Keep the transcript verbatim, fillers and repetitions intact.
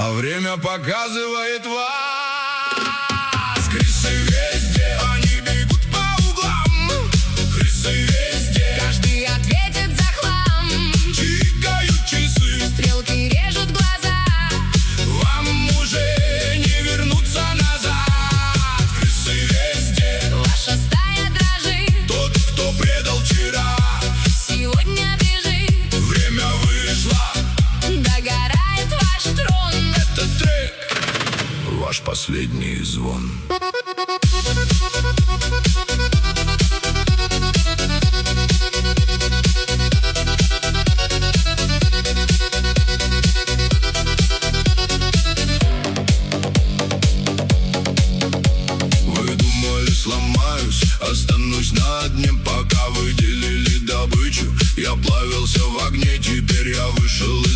А время показывает вас. Крысы везде, они бегут по углам. Крысы везде, каждый ответит за хлам. тикают часы, Стрелки режут глаза. вам уже не вернуться назад. Крысы везде, Ваша стая дрожит, тот, кто предал вчера. сегодня бежит. Время вышло, Догорает ваш трон. этот трек ваш последний звон. Вы думали, сломаюсь, останусь на дне, пока вы делили добычу. Я плавился в огне, теперь я вышел